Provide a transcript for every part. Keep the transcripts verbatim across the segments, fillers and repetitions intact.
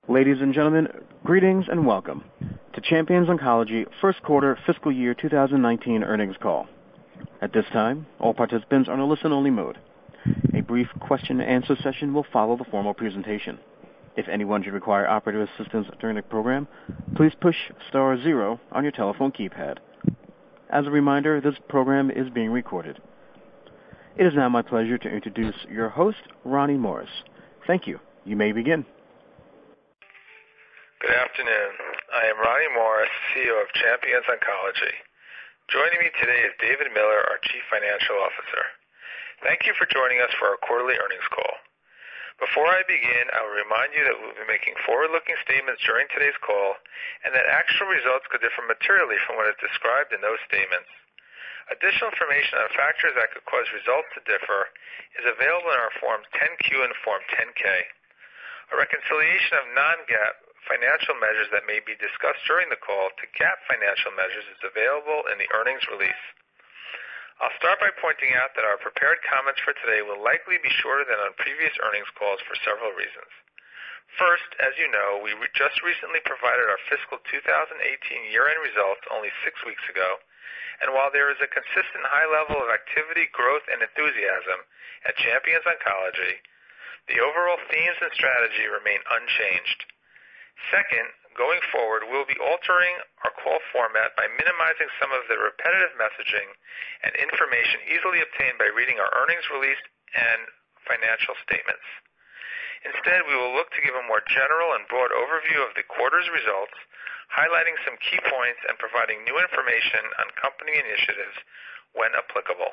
Ladies and gentlemen, greetings and welcome to Champions Oncology First Quarter Fiscal Year twenty nineteen Earnings Call. At this time, all participants are in a listen-only mode. A brief question-and-answer session will follow the formal presentation. If anyone should require operator assistance during the program, please push star zero on your telephone keypad. As a reminder, this program is being recorded. It is now my pleasure to introduce your host, Ronnie Morris. Thank you. You may begin. Good afternoon. I am Ronnie Morris, C E O of Champions Oncology. Joining me today is David Miller, our Chief Financial Officer. Thank you for joining us for our quarterly earnings call. Before I begin, I will remind you that we will be making forward-looking statements during today's call and that actual results could differ materially from what is described in those statements. Additional information on factors that could cause results to differ is available in our Forms ten Q and Form ten K. A reconciliation of non-GAAP financial measures that may be discussed during the call to GAAP financial measures is available in the earnings release. I'll start by pointing out that our prepared comments for today will likely be shorter than on previous earnings calls for several reasons. First, as you know, we re- just recently provided our fiscal two thousand eighteen year-end results only six weeks ago, and while there is a consistent high level of activity, growth, and enthusiasm at Champions Oncology, the overall themes and strategy remain unchanged. Second, going forward, we'll be altering our call format by minimizing some of the repetitive messaging and information easily obtained by reading our earnings release and financial statements. Instead, we will look to give a more general and broad overview of the quarter's results, highlighting some key points and providing new information on company initiatives when applicable.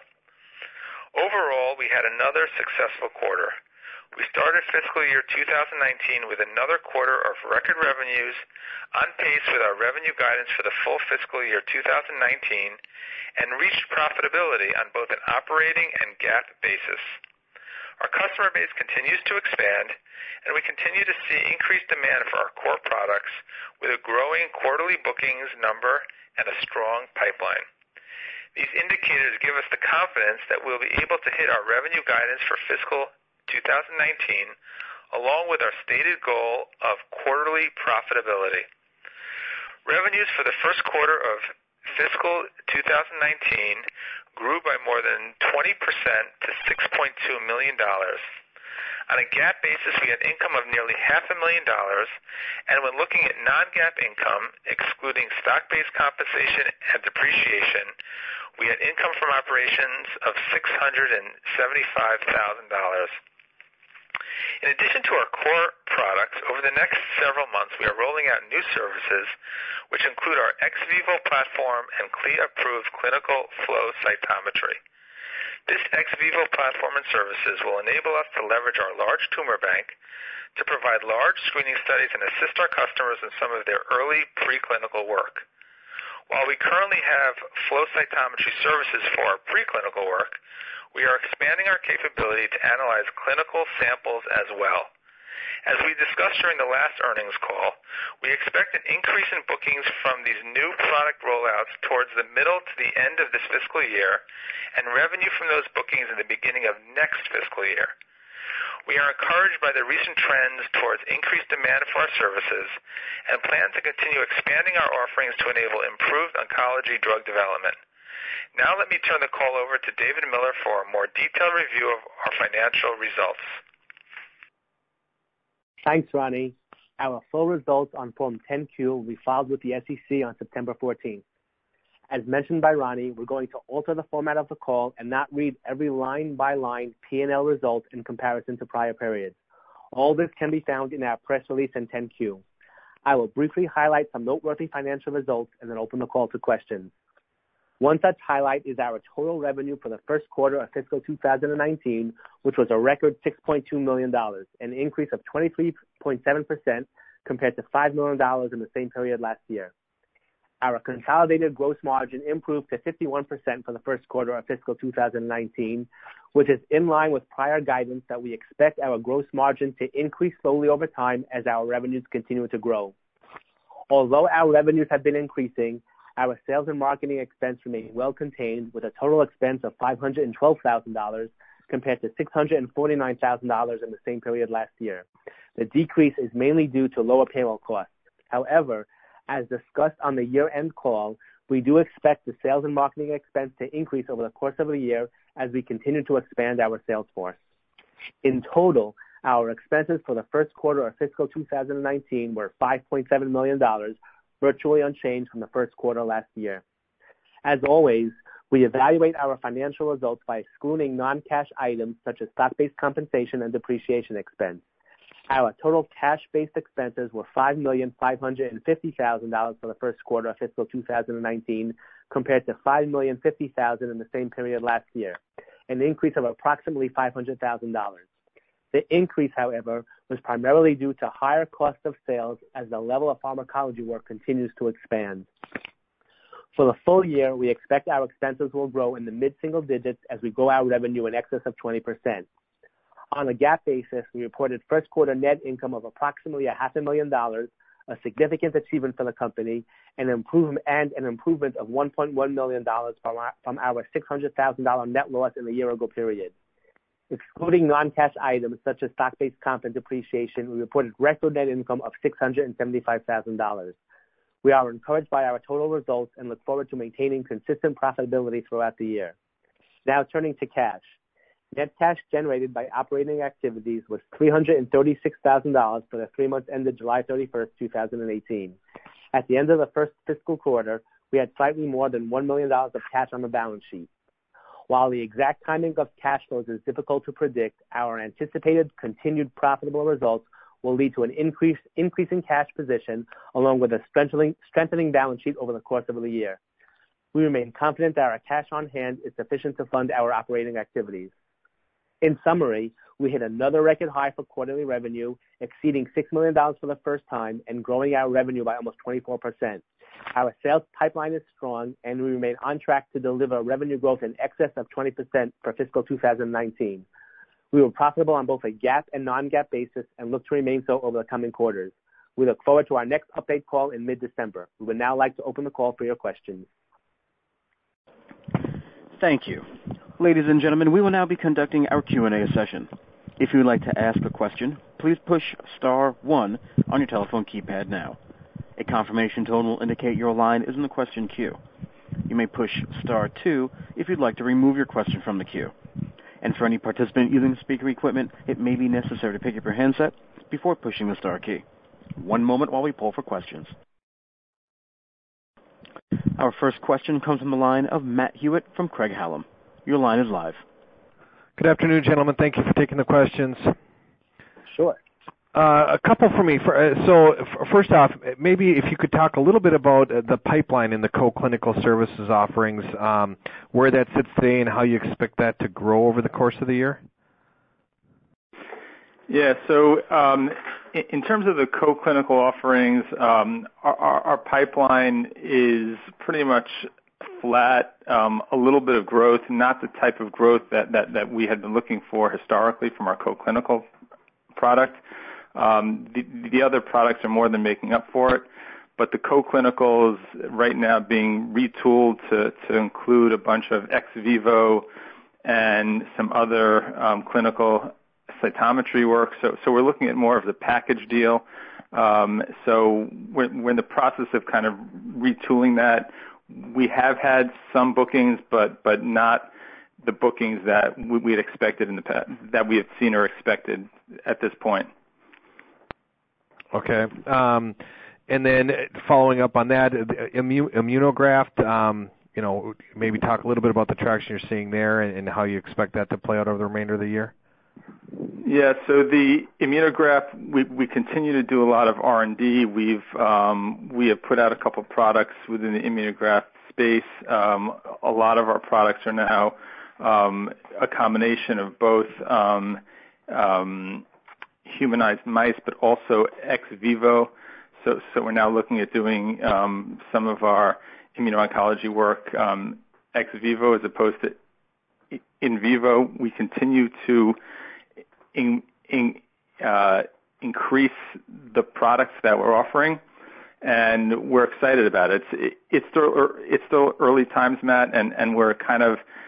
Overall, we had another successful quarter. We started fiscal year two thousand nineteen with another quarter of record revenues, on pace with our revenue guidance for the full fiscal year two thousand nineteen, and reached profitability on both an operating and GAAP basis. Our customer base continues to expand, and we continue to see increased demand for our core products with a growing quarterly bookings number and a strong pipeline. These indicators give us the confidence that we'll be able to hit our revenue guidance for fiscal two thousand nineteen, along with our stated goal of quarterly profitability. Revenues for the first quarter of fiscal two thousand nineteen grew by more than twenty percent to six point two million dollars. On a GAAP basis, we had income of nearly half a million dollars, and when looking at non-GAAP income, excluding stock-based compensation and depreciation, we had income from operations of six hundred seventy-five thousand dollars. In addition to our core products, over the next several months, we are rolling out new services, which include our ex vivo platform and C L I A-approved clinical flow cytometry. This ex vivo platform and services will enable us to leverage our large tumor bank to provide large screening studies and assist our customers in some of their early preclinical work. While we currently have flow cytometry services for our preclinical work, we are expanding our capability to analyze clinical samples as well. As we discussed during the last earnings call, we expect an increase in bookings from these new product rollouts towards the middle to the end of this fiscal year, and revenue from those bookings in the beginning of next fiscal year. We are encouraged by the recent trends towards increased demand for our services and plan to continue expanding our offerings to enable improved oncology drug development. Now let me turn the call over to David Miller for a more detailed review of our financial results. Thanks, Ronnie. Our full results on Form ten Q will be filed with the S E C on September fourteenth. As mentioned by Ronnie, we're going to alter the format of the call and not read every line-by-line P and L result in comparison to prior periods. All this can be found in our press release and ten Q. I will briefly highlight some noteworthy financial results and then open the call to questions. One such highlight is our total revenue for the first quarter of fiscal two thousand nineteen, which was a record six point two million dollars, an increase of twenty-three point seven percent compared to five million dollars in the same period last year. Our consolidated gross margin improved to fifty-one percent for the first quarter of fiscal two thousand nineteen, which is in line with prior guidance that we expect our gross margin to increase slowly over time as our revenues continue to grow. Although our revenues have been increasing, our sales and marketing expense remained well contained with a total expense of five hundred twelve thousand dollars compared to six hundred forty-nine thousand dollars in the same period last year. The decrease is mainly due to lower payroll costs. However, as discussed on the year-end call, we do expect the sales and marketing expense to increase over the course of the year as we continue to expand our sales force. In total, our expenses for the first quarter of fiscal two thousand nineteen were five point seven million dollars, virtually unchanged from the first quarter last year. As always, we evaluate our financial results by excluding non-cash items such as stock-based compensation and depreciation expense. Our total cash-based expenses were five million five hundred fifty thousand dollars for the first quarter of fiscal two thousand nineteen, compared to five million fifty thousand dollars in the same period last year, an increase of approximately five hundred thousand dollars. The increase, however, was primarily due to higher cost of sales as the level of pharmacology work continues to expand. For the full year, we expect our expenses will grow in the mid-single digits as we grow our revenue in excess of twenty percent. On a GAAP basis, we reported first quarter net income of approximately a half a million dollars, a significant achievement for the company, and, improve, and an improvement of one point one million dollars from our, from our six hundred thousand dollars net loss in the year-ago period. Excluding non-cash items such as stock-based comp and depreciation, we reported record net income of six hundred seventy-five thousand dollars. We are encouraged by our total results and look forward to maintaining consistent profitability throughout the year. Now turning to cash. Net cash generated by operating activities was three hundred thirty-six thousand dollars for the three months ended July thirty-first, two thousand eighteen. At the end of the first fiscal quarter, we had slightly more than one million dollars of cash on the balance sheet. While the exact timing of cash flows is difficult to predict, our anticipated continued profitable results will lead to an increase, increase in cash position along with a strengthening, strengthening balance sheet over the course of the year. We remain confident that our cash on hand is sufficient to fund our operating activities. In summary, we hit another record high for quarterly revenue, exceeding six million dollars for the first time and growing our revenue by almost twenty-four percent. Our sales pipeline is strong, and we remain on track to deliver revenue growth in excess of twenty percent for fiscal two thousand nineteen. We were profitable on both a GAAP and non-GAAP basis and look to remain so over the coming quarters. We look forward to our next update call in mid-December. We would now like to open the call for your questions. Thank you. Ladies and gentlemen, we will now be conducting our Q and A session. If you would like to ask a question, please push star one on your telephone keypad now. A confirmation tone will indicate your line is in the question queue. You may push star two if you'd like to remove your question from the queue. And for any participant using speaker equipment, it may be necessary to pick up your handset before pushing the star key. One moment while we poll for questions. Our first question comes from the line of Matt Hewitt from Craig-Hallum. Your line is live. Good afternoon, gentlemen. Thank you for taking the questions. Sure. Uh, a couple for me. For, uh, so f- first off, maybe if you could talk a little bit about uh, the pipeline in the co-clinical services offerings, um, where that sits today and how you expect that to grow over the course of the year. Yeah, so um, in, in terms of the co-clinical offerings, um, our, our, our pipeline is pretty much flat, um, a little bit of growth, not the type of growth that, that, that we had been looking for historically from our co-clinical product. Um, the, the other products are more than making up for it, but the co-clinicals right now being retooled to, to include a bunch of ex vivo and some other um, clinical cytometry work. So, so we're looking at more of the package deal. Um, so we're, we're in the process of kind of retooling that. We have had some bookings, but but not the bookings that we, we had expected in the past, that we have seen or expected at this point. Okay. Um, and then following up on that, immu- Immunograft, um, you know, maybe talk a little bit about the traction you're seeing there and, and how you expect that to play out over the remainder of the year. Yeah, so the Immunograft, we, we continue to do a lot of R and D. We've um, we have put out a couple of products within the Immunograft space. Um, a lot of our products are now um, a combination of both um, um, humanized mice, but also ex vivo. So, so we're now looking at doing um, some of our immuno-oncology work um, ex vivo as opposed to in vivo. We continue to in, in, uh, increase the products that we're offering, and we're excited about it. It's, it, it's still it's still early times, Matt, and, and we're kind of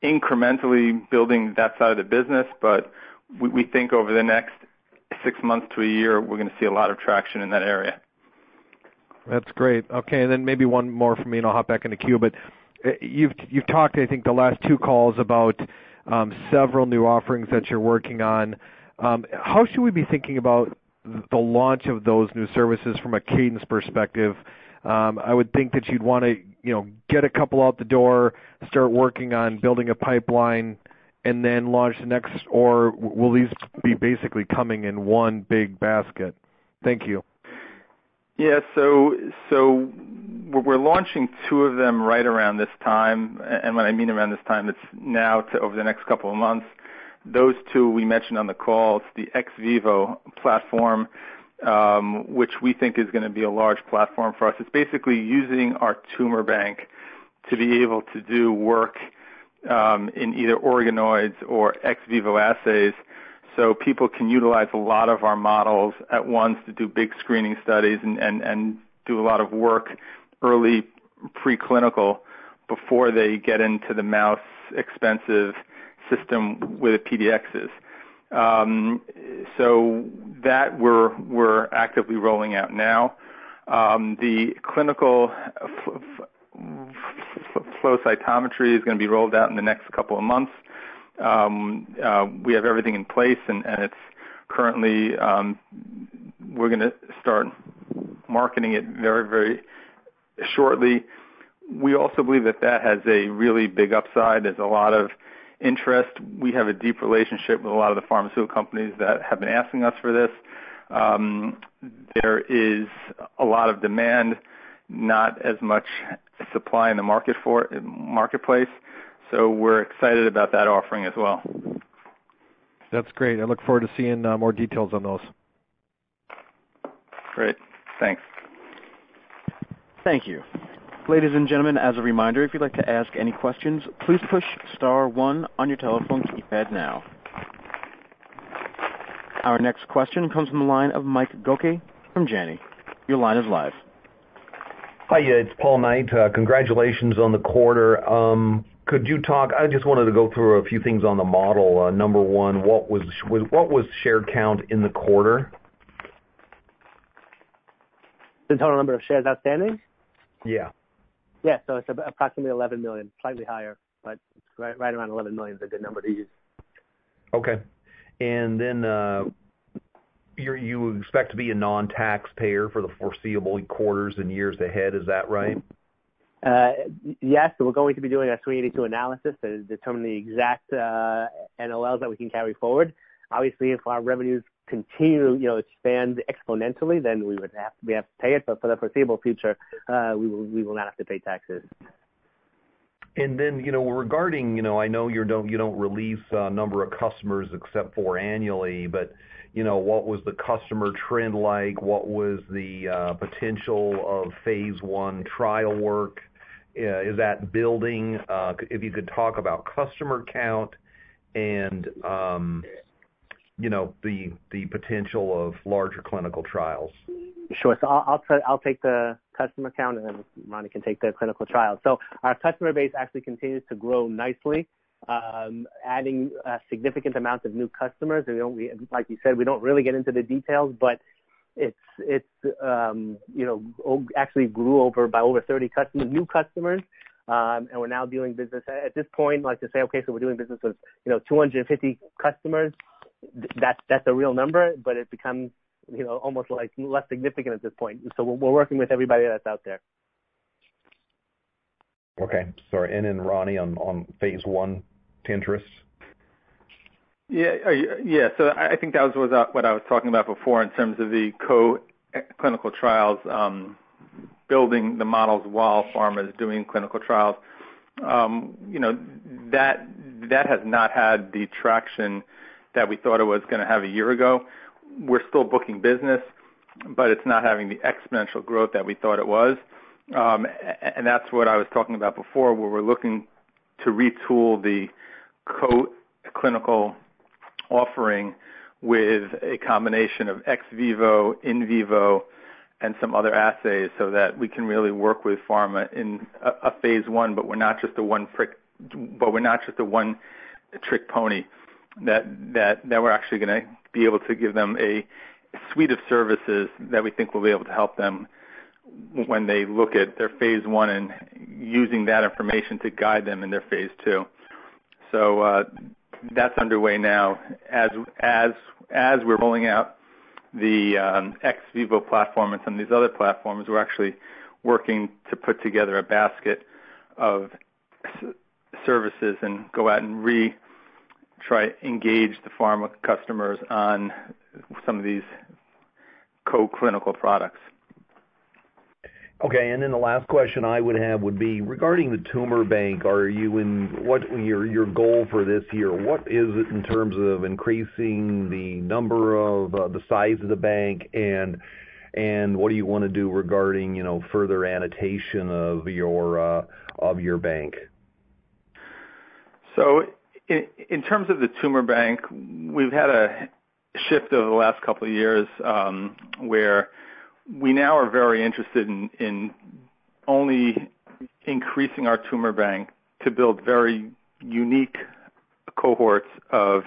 incrementally building that side of the business, but we, we think over the next six months to a year, we're going to see a lot of traction in that area. That's great. Okay, and then maybe one more from me, and I'll hop back in the queue. But you've you've talked, I think, the last two calls about um, several new offerings that you're working on. Um, how should we be thinking about the launch of those new services from a cadence perspective? Um, I would think that you'd want to, you know, get a couple out the door, start working on building a pipeline, and then launch the next. Or will these be basically coming in one big basket? Thank you. Yeah, so so we're launching two of them right around this time, and when I mean around this time, it's now to over the next couple of months. Those two we mentioned on the call. It's the Ex Vivo platform, um, which we think is going to be a large platform for us. It's basically using our tumor bank to be able to do work um, in either organoids or ex vivo assays. So people can utilize a lot of our models at once to do big screening studies and, and, and do a lot of work early preclinical before they get into the mouse expensive system with the P D Xs. Um, so that we're we're actively rolling out now. Um, the clinical f- f- flow cytometry is going to be rolled out in the next couple of months. Um, uh, we have everything in place, and, and it's currently um, we're going to start marketing it very, very shortly. We also believe that that has a really big upside. There's a lot of interest. We have a deep relationship with a lot of the pharmaceutical companies that have been asking us for this. Um, there is a lot of demand, not as much supply in the market for marketplace. So we're excited about that offering as well. That's great. I look forward to seeing uh, more details on those. Great. Thanks. Thank you. Ladies and gentlemen, as a reminder, if you'd like to ask any questions, please push star one on your telephone keypad now. Our next question comes from the line of Mike Goke from Janney. Your line is live. Hi, it's Paul Knight. Uh, congratulations on the quarter. Um, could you talk? I just wanted to go through a few things on the model. Uh, number one, what was what was share count in the quarter? The total number of shares outstanding? Yeah. Yeah, so it's approximately eleven million, slightly higher, but right, right around eleven million is a good number to use. Okay. And then uh, you're, you expect to be a non-taxpayer for the foreseeable quarters and years ahead, is that right? Uh, yes, so we're going to be doing a three eighty-two analysis to determine the exact uh, N O Ls that we can carry forward. Obviously, if our revenues continue, you know, expand exponentially, then we would have to, we have to pay it. But for the foreseeable future, uh, we will we will not have to pay taxes. And then, you know, regarding, you know, I know you don't you don't release a number of customers except for annually, but you know, what was the customer trend like? What was the uh, potential of phase one trial work? Uh, is that building? Uh, if you could talk about customer count and um, you know, the the potential of larger clinical trials. Sure. So I'll I'll, t- I'll take the customer count, and then Ronnie can take the clinical trials. So our customer base actually continues to grow nicely, um, adding a significant amount of new customers. And we don't, we, like you said, we don't really get into the details, but it's it's um, you know actually grew over by over thirty customers, new customers. Um, and we're now doing business at this point. Like to say, okay, so we're doing business with you know two hundred fifty customers. That's that's a real number, but it becomes you know almost like less significant at this point. So we're, we're working with everybody that's out there. Okay, sorry. And then Ronnie on, on phase one, Tintris. Yeah, yeah. So I think that was what I was talking about before in terms of the co-clinical trials, um, building the models while pharma is doing clinical trials. Um, you know that that has not had the traction that we thought it was going to have a year ago. We're still booking business, but it's not having the exponential growth that we thought it was. Um, and that's what I was talking about before, where we're looking to retool the co-clinical offering with a combination of ex vivo, in vivo, and some other assays so that we can really work with pharma in a, a phase one, but we're not just a one but we're not just a one-trick pony. That that that we're actually going to be able to give them a suite of services that we think will be able to help them when they look at their phase one and using that information to guide them in their phase two. So uh, that's underway now. As as as we're rolling out the um, Ex Vivo platform and some of these other platforms, we're actually working to put together a basket of s- services and go out and re try engage the pharma customers on some of these co-clinical products. Okay, and then the last question I would have would be regarding the tumor bank. Are you in what your your goal for this year? What is it in terms of increasing the number of uh, the size of the bank, and and what do you want to do regarding you know further annotation of your uh, of your bank? So, in, in terms of the tumor bank, we've had a shift over the last couple of years um, where we now are very interested in, in only increasing our tumor bank to build very unique cohorts of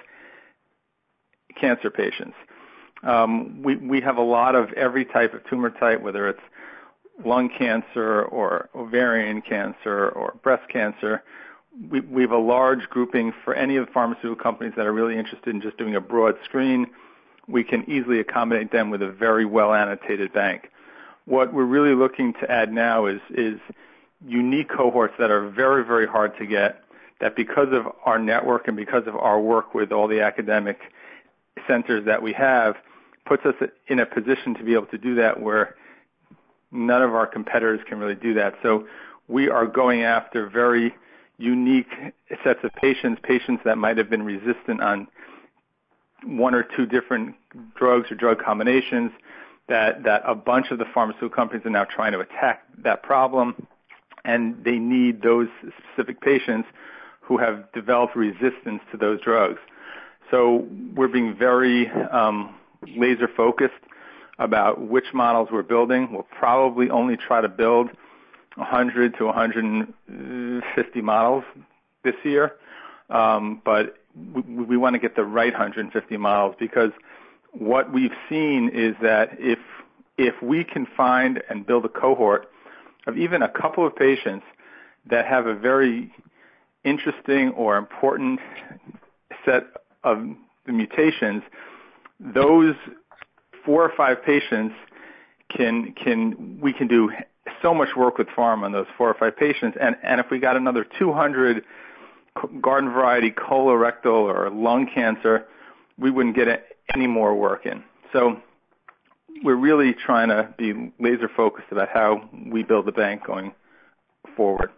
cancer patients. Um, we, we have a lot of every type of tumor type, whether it's lung cancer or ovarian cancer or breast cancer. We, we have a large grouping for any of the pharmaceutical companies that are really interested in just doing a broad screen. We can easily accommodate them with a very well-annotated bank. What we're really looking to add now is, is unique cohorts that are very, very hard to get, that because of our network and because of our work with all the academic centers that we have, puts us in a position to be able to do that where none of our competitors can really do that. So we are going after very unique sets of patients, patients that might have been resistant on one or two different drugs or drug combinations, that, that a bunch of the pharmaceutical companies are now trying to attack that problem, and they need those specific patients who have developed resistance to those drugs. So we're being very um, laser focused about which models we're building. We'll probably only try to build one hundred to one hundred fifty models this year, um, but we, we want to get the right one hundred fifty models, because what we've seen is that if if we can find and build a cohort of even a couple of patients that have a very interesting or important set of the mutations, those four or five patients can can we can do so much work with pharma on those four or five patients, and, and if we got another two hundred garden variety colorectal or lung cancer, we wouldn't get any more work in. So we're really trying to be laser focused about how we build the bank going forward.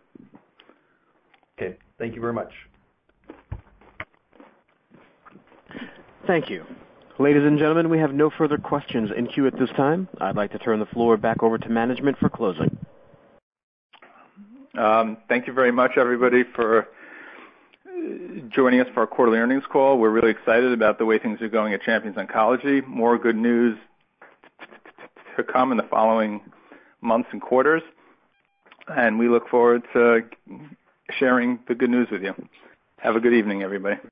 Okay, thank you very much. Thank you. Ladies and gentlemen, we have no further questions in queue at this time. I'd like to turn the floor back over to management for closing. Um, thank you very much, everybody, for joining us for our quarterly earnings call. We're really excited about the way things are going at Champions Oncology. More good news to come in the following months and quarters, and we look forward to sharing the good news with you. Have a good evening, everybody.